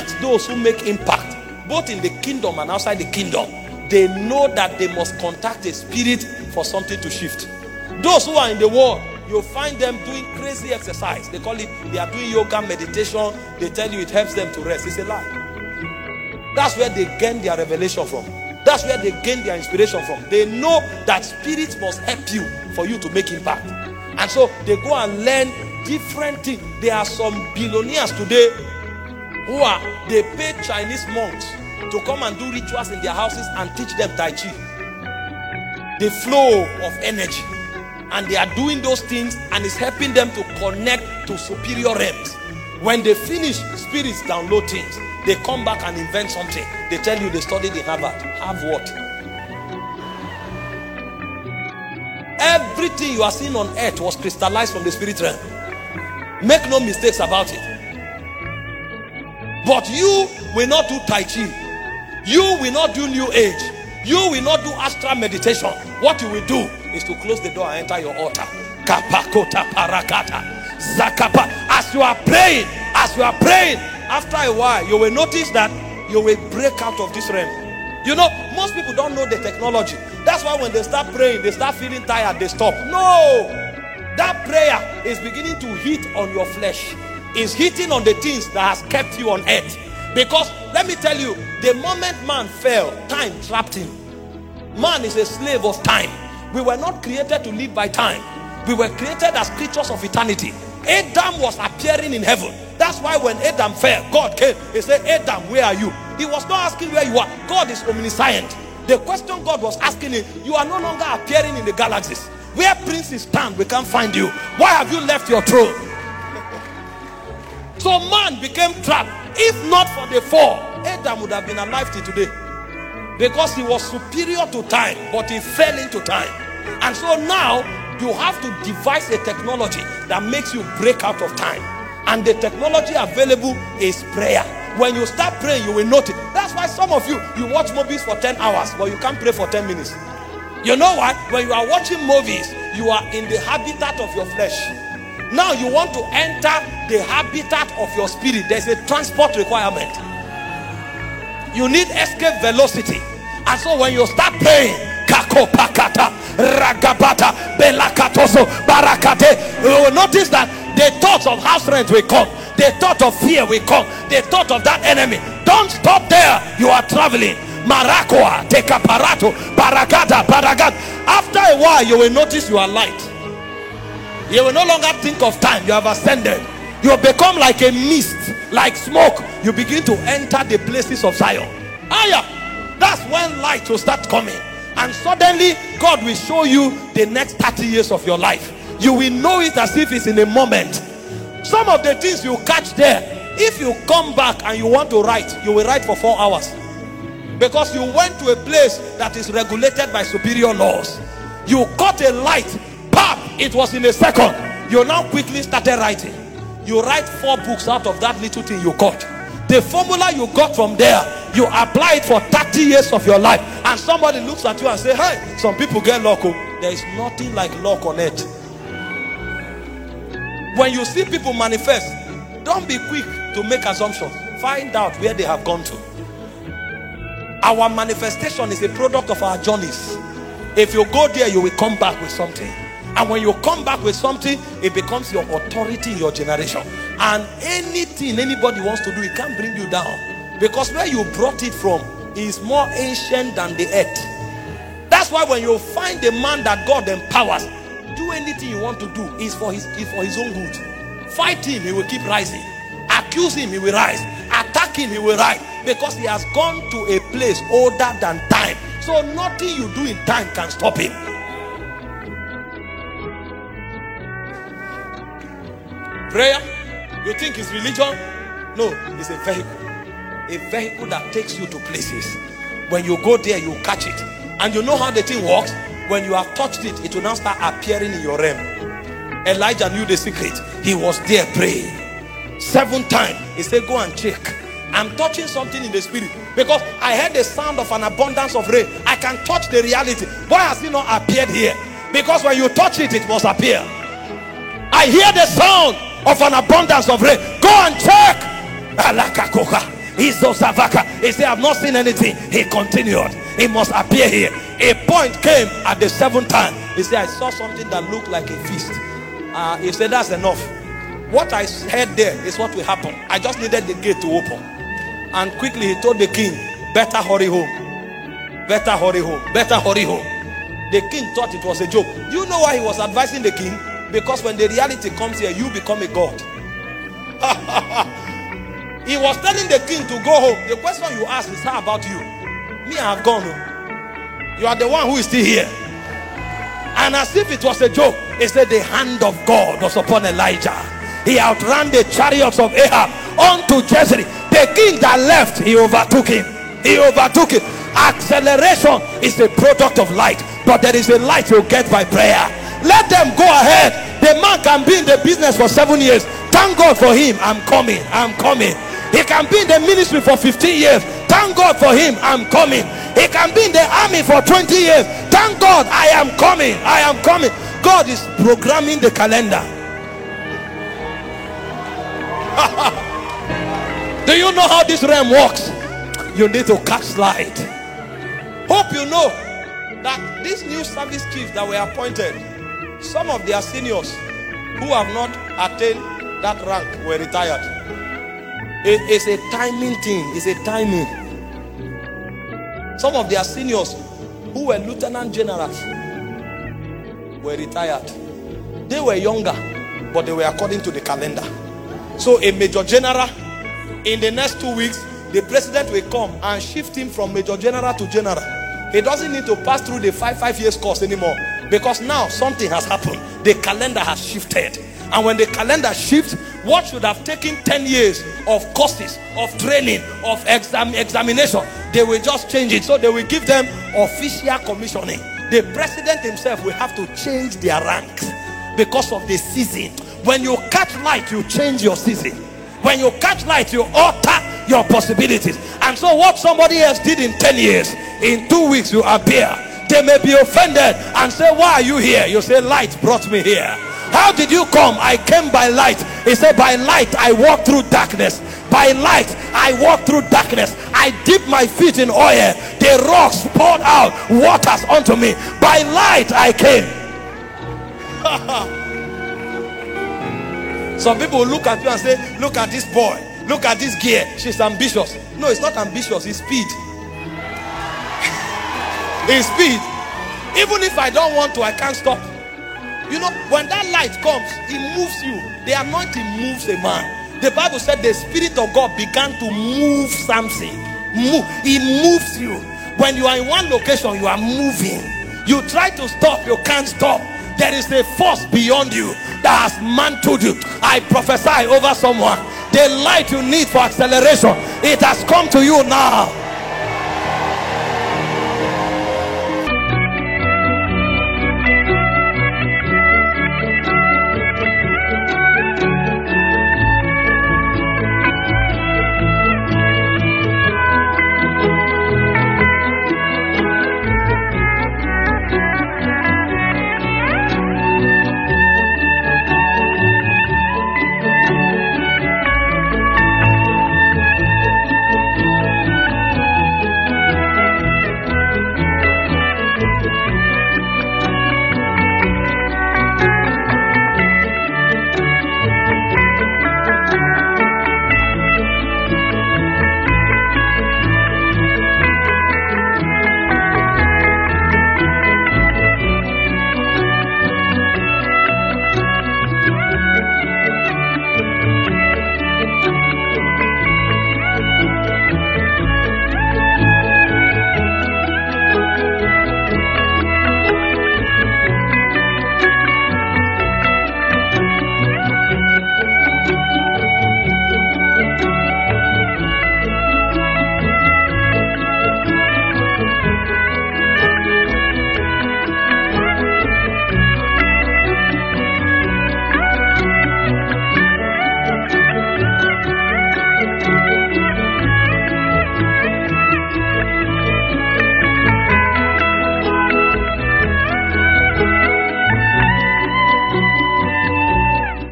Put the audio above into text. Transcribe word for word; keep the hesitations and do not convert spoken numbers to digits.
ask those who make impact, both in the kingdom and outside the kingdom, they know that they must contact a spirit for something to shift. Those who are in the world, you'll find them doing crazy exercise. They call it, they are doing yoga, meditation. They tell you it helps them to rest. It's a lie. That's where they gain their revelation from. That's where they gain their inspiration from. They know that spirits must help you for you to make impact. And so they go and learn different things. There are some billionaires today who are, they pay Chinese monks to come and do rituals in their houses and teach them Tai Chi. The flow of energy. And they are doing those things, and it's helping them to connect to superior realms. When they finish, spirits download things. They come back and invent something. They tell you they studied in Harvard. Have what? Everything you are seeing on earth was crystallized from the spirit realm. Make no mistakes about it. But you will not do Tai Chi. You will not do New Age. You will not do astral meditation. What you will do is to close the door and enter your altar. Kapakota parakata. Zakapa. As you are praying, as you are praying, after a while, you will notice that you will break out of this realm. You know, most people don't know the technology. That's why when they start praying, they start feeling tired, they stop. No! That prayer is beginning to hit on your flesh. It's hitting on the things that has kept you on earth. Because, let me tell you, the moment man fell, time trapped him. Man is a slave of time. We were not created to live by time. We were created as creatures of eternity. Adam was appearing in heaven. That's why when Adam fell, God came. He said, Adam, where are you? He was not asking where you are. God is omniscient. The question God was asking him, you are no longer appearing in the galaxies. Where princes stand, we can't find you. Why have you left your throne? So man became trapped. If not for the fall, Adam would have been alive till today. Because he was superior to time, but he fell into time. And so now, you have to devise a technology that makes you break out of time. And the technology available is prayer. When you start praying, you will notice. That's why some of you, you watch movies for ten hours, but you can't pray for ten minutes. You know why? When you are watching movies, you are in the habitat of your flesh. Now you want to enter the habitat of your spirit. There's a transport requirement. You need escape velocity. And so when you start praying, Kakopakata, Ragabata, Belakatoso, Barakate, you will notice that the thoughts of house rent will come. The thought of fear will come. The thought of that enemy. Don't stop there. You are traveling. Marakoa, Tekaparato, Baragada, Baragat. After a while, you will notice you are light. You will no longer think of time. You have ascended. You become like a mist, like smoke. You begin to enter the places of Zion. Aya. That's when light will start coming. And suddenly, God will show you the next thirty years of your life. You will know it as if it's in a moment. Some of the things you catch there, if you come back and you want to write, you will write for four hours. Because you went to a place that is regulated by superior laws. You caught a light, pop, it was in a second. You now quickly started writing. You write four books out of that little thing you caught. The formula you got from there, you apply it for thirty years of your life. And somebody looks at you and say, hey, some people get luck. There is nothing like luck on earth. When you see people manifest, don't be quick to make assumptions. Find out where they have gone to. Our manifestation is a product of our journeys. If you go there, you will come back with something. And when you come back with something, it becomes your authority in your generation. And anything anybody wants to do, it can't bring you down. Because where you brought it from is more ancient than the earth. That's why when you find the man that God empowers, do anything you want to do is for his, is for his own good. Fight him, he will keep rising. Accuse him, he will rise. Attack him, he will rise. Because he has gone to a place older than time. So nothing you do in time can stop him. Prayer, you think it's religion? No, it's a vehicle. A vehicle that takes you to places. When you go there, you catch it. And you know how the thing works? When you have touched it, it will now start appearing in your realm. Elijah knew the secret. He was there praying. Seven times, he said, go and check. I'm touching something in the spirit. Because I heard the sound of an abundance of rain. I can touch the reality. Why has it not appeared here? Because when you touch it, it must appear. I hear the sound of an abundance of rain. Go and check. Izosavaka. He said, I've not seen anything. He continued. He must appear here. A point came at the seventh time. He said, I saw something that looked like a feast. Uh, he said, that's enough. What I heard there is what will happen. I just needed the gate to open. And quickly he told the king, better hurry home. Better hurry home. Better hurry home. The king thought it was a joke. Do you know why he was advising the king? Because when the reality comes here, you become a god. He was telling the king to go home. The question you ask is, how about you? Me, I have gone home. You are the one who is still here. And as if it was a joke, he said the hand of God was upon Elijah. He outran the chariots of Ahab unto Jezreel. The king that left, he overtook him. He overtook him. Acceleration is a product of light, but there is a light you get by prayer. Let them go ahead. The man can be in the business for seven years. Thank God for him. I'm coming. I'm coming. He can be in the ministry for fifteen years. Thank God for him. I'm coming. He can be in the army for twenty years. Thank God. I am coming. I am coming. God is programming the calendar. Do you know how this realm works? You need to catch light. Hope you know that these new service chiefs that were appointed, some of their seniors who have not attained that rank were retired. It is a timing thing. It's a timing. Some of their seniors who were lieutenant generals were retired. They were younger, but they were according to the calendar. So a major general, in the next two weeks, the president will come and shift him from major general to general. He doesn't need to pass through the five five years course anymore, because now something has happened. The calendar has shifted. And when the calendar shifts, what should have taken ten years of courses, of training, of exam examination, they will just change it. So they will give them official commissioning. The president himself will have to change their ranks because of the season. When you catch light, you change your season. When you catch light, you alter your possibilities. And so what somebody else did in ten years, in two weeks you appear. They may be offended and say, why are you here? You say, light brought me here. How did you come? I came by light. He said, by light I walk through darkness. By light I walk through darkness. I dip my feet in oil. The rocks poured out waters unto me. By light I came. Some people will look at you and say, look at this boy, look at this girl, she's ambitious. No, it's not ambitious, it's speed. It's speed. Even if I don't want to, I can't stop. You know, when that light comes, it moves you. The anointing moves a man. The Bible said the Spirit of God began to move Samson. Move. It moves you. When you are in one location, you are moving. You try to stop, you can't stop. There is a force beyond you that has mantled you. I prophesy over someone. The light you need for acceleration, it has come to you now.